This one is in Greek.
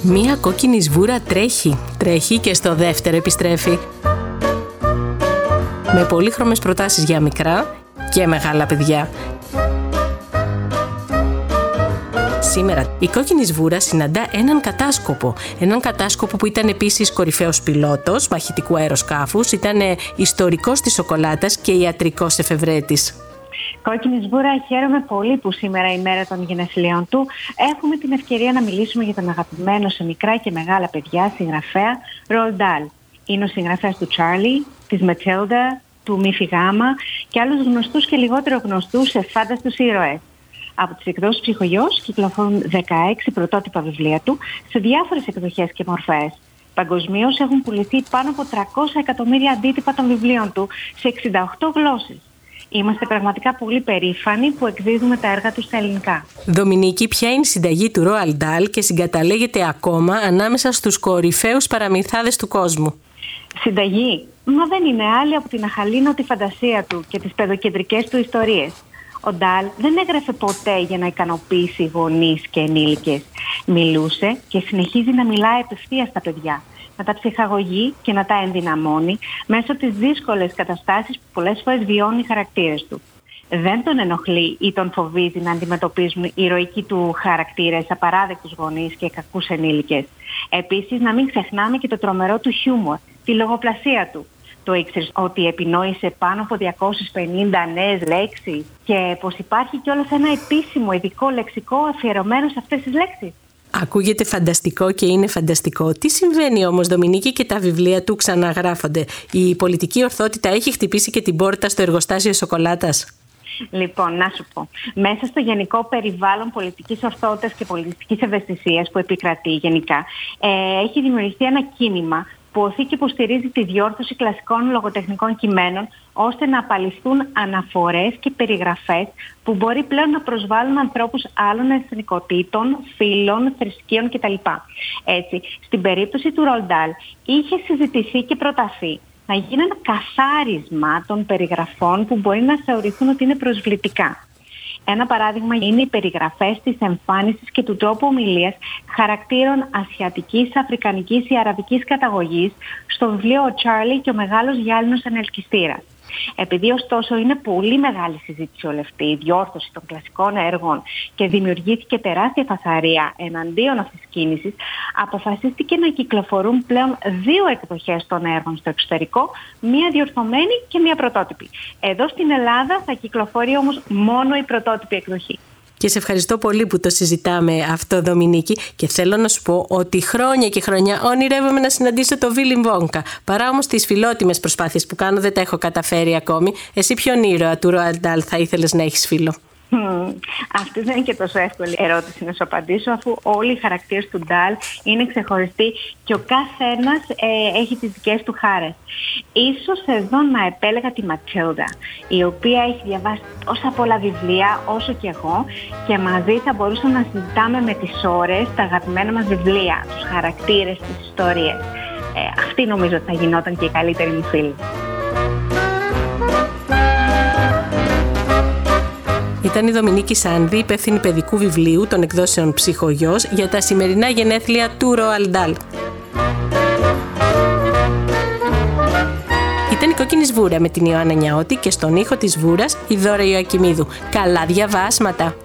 Μία κόκκινη σβούρα τρέχει και στο δεύτερο επιστρέφει. Με πολύχρωμες προτάσεις για μικρά και μεγάλα παιδιά. Σήμερα η κόκκινη σβούρα συναντά έναν κατάσκοπο που ήταν επίσης κορυφαίος πιλότος μαχητικού αεροσκάφους, ήταν ιστορικός της σοκολάτας και ιατρικός εφευρέτης. Κόκκινη σβούρα, χαίρομαι πολύ που σήμερα η μέρα των γενεθλίων του έχουμε την ευκαιρία να μιλήσουμε για τον αγαπημένο σε μικρά και μεγάλα παιδιά συγγραφέα Roald Dahl. Είναι ο συγγραφέας του Charlie, της Matilda, του Μίφη Γάμα και άλλους γνωστούς και λιγότερο γνωστούς εφάνταστους ήρωες. Από τις εκδόσεις Ψυχογιός κυκλοφορούν 16 πρωτότυπα βιβλία του σε διάφορες εκδοχές και μορφές. Παγκοσμίως έχουν πουληθεί πάνω από 300 εκατομμύρια αντίτυπα των βιβλίων του σε 68 γλώσσες. Είμαστε πραγματικά πολύ περήφανοι που εκδίδουμε τα έργα του στα ελληνικά. Δομινίκη, ποια είναι η συνταγή του Roald Dahl και συγκαταλέγεται ακόμα ανάμεσα στους κορυφαίους παραμυθάδες του κόσμου? Συνταγή? Μα δεν είναι άλλη από την αχαλήνωτη φαντασία του και τις παιδοκεντρικές του ιστορίες. Ο Ντάλ δεν έγραφε ποτέ για να ικανοποιήσει γονείς και ενήλικες. Μιλούσε και συνεχίζει να μιλάει απευθείας στα παιδιά, να τα ψυχαγωγεί και να τα ενδυναμώνει μέσω της δύσκολες καταστάσεις που πολλές φορές βιώνουν οι χαρακτήρες του. Δεν τον ενοχλεί ή τον φοβίζει να αντιμετωπίζουν οι ηρωικοί του χαρακτήρες απαράδεκτους γονείς και κακούς ενήλικες. Επίσης, να μην ξεχνάμε και το τρομερό του χιούμορ, τη λογοπλασία του. Το ήξερες ότι επινόησε πάνω από 250 νέες λέξεις και πως υπάρχει κιόλας ένα επίσημο ειδικό λεξικό αφιερωμένο σε αυτές τις λέξεις? Ακούγεται φανταστικό και είναι φανταστικό. Τι συμβαίνει όμως, Δομινίκη, και τα βιβλία του ξαναγράφονται? Η πολιτική ορθότητα έχει χτυπήσει και την πόρτα στο εργοστάσιο σοκολάτας? Λοιπόν, να σου πω. Μέσα στο γενικό περιβάλλον πολιτικής ορθότητας και πολιτικής ευαισθησίας που επικρατεί γενικά, έχει δημιουργηθεί ένα κίνημα που οθεί και υποστηρίζει τη διόρθωση κλασικών λογοτεχνικών κειμένων, ώστε να απαλληφθούν αναφορές και περιγραφές που μπορεί πλέον να προσβάλλουν ανθρώπους άλλων εθνικοτήτων, φύλων, θρησκείων κτλ. Έτσι, στην περίπτωση του Roald Dahl είχε συζητηθεί και προταθεί να γίνει ένα καθάρισμα των περιγραφών που μπορεί να θεωρηθούν ότι είναι προσβλητικά. Ένα παράδειγμα είναι οι περιγραφές της εμφάνισης και του τρόπου ομιλίας χαρακτήρων ασιατικής, αφρικανικής ή αραβικής καταγωγής στο βιβλίο «Ο Τσάρλι και ο μεγάλος γυάλινος ανελκυστήρας». Επειδή ωστόσο είναι πολύ μεγάλη συζήτηση όλη αυτή η διόρθωση των κλασικών έργων και δημιουργήθηκε τεράστια φασαρία εναντίον αυτής της κίνησης, αποφασίστηκε να κυκλοφορούν πλέον 2 εκδοχές των έργων στο εξωτερικό, μία διορθωμένη και μία πρωτότυπη. Εδώ στην Ελλάδα θα κυκλοφορεί όμως μόνο η πρωτότυπη εκδοχή. Και σε ευχαριστώ πολύ που το συζητάμε αυτό, Δομινίκη, και θέλω να σου πω ότι χρόνια και χρόνια ονειρεύομαι να συναντήσω το Βίλι Βόνκα. Παρά όμως τις φιλότιμες προσπάθειες που κάνω, δεν τα έχω καταφέρει ακόμη. Εσύ ποιον ήρωα του Roald Dahl θα ήθελες να έχεις φίλο? Αυτή δεν είναι και τόσο εύκολη ερώτηση να σου απαντήσω, αφού όλοι οι χαρακτήρες του Ντάλ είναι ξεχωριστοί και ο καθένας έχει τις δικές του χάρες. Ίσως εδώ να επέλεγα τη Ματίλδα, η οποία έχει διαβάσει τόσα πολλά βιβλία όσο και εγώ και μαζί θα μπορούσαμε να συζητάμε με τις ώρες τα αγαπημένα μας βιβλία, τους χαρακτήρες, τις ιστορίες. Αυτή νομίζω ότι θα γινόταν και η καλύτερη μου φίλη. Ήταν η Δομινίκη Σάνδη, υπεύθυνη παιδικού βιβλίου των εκδόσεων Ψυχογιός, για τα σημερινά γενέθλια του Roald Dahl. Ήταν η Κόκκινη Σβούρα με την Ιωάννα Νιαώτη και στον ήχο της Σβούρας η Δώρα Ιωακημίδου. Καλά διαβάσματα!